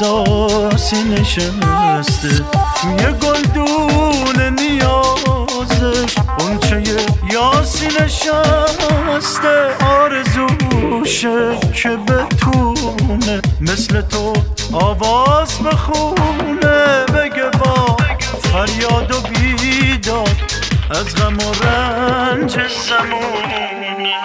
احساسی نشسته توی گلدون نیازش اونچه یاسی نشسته آرزوشه که بتونه مثل تو آواز بخونه بگه با فریاد و بیداد از غم و رنج زمونه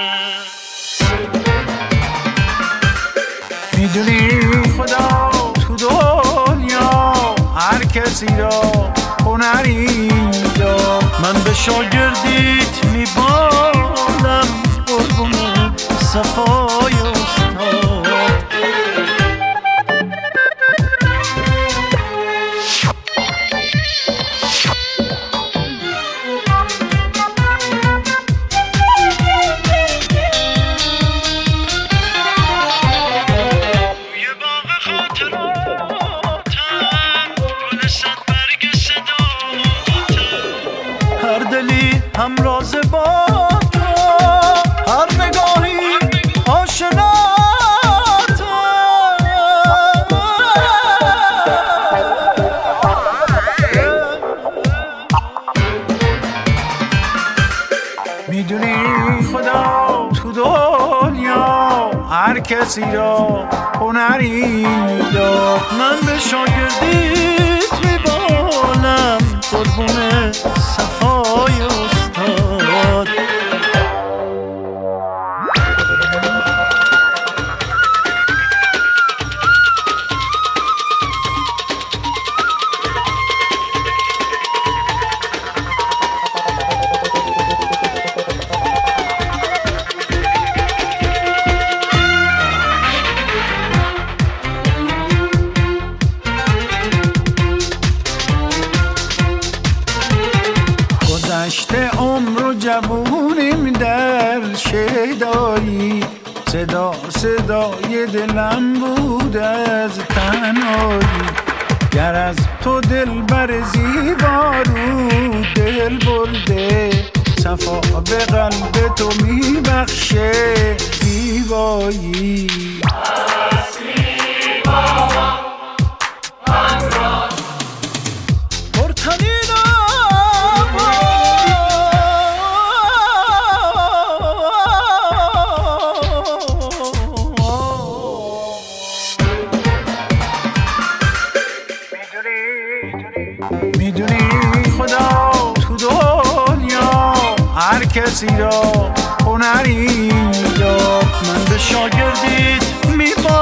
میدونی خدا تو دنیا هر کسی را هنری داد من به شاگردیت میبالم قربون صفای استاد هر دلی همراز با تو هر نگاهی آشنا تو میدونی خدا تو دنیا هر کسی را هنری داد من به شاگردیت میبالم قربون صفای استاد گذشته عمر و جوونیم در شیدایی صدا صدای دلم بود از تنهایی گر از تو دل بر زیبا رو دل برده صفا به قلب تو میبخشه زیبایی میدونی خدا تو دنیا هر کسی را هنری داد من به شاگردیت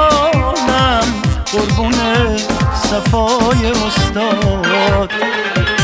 میبالم قربون صفای استاد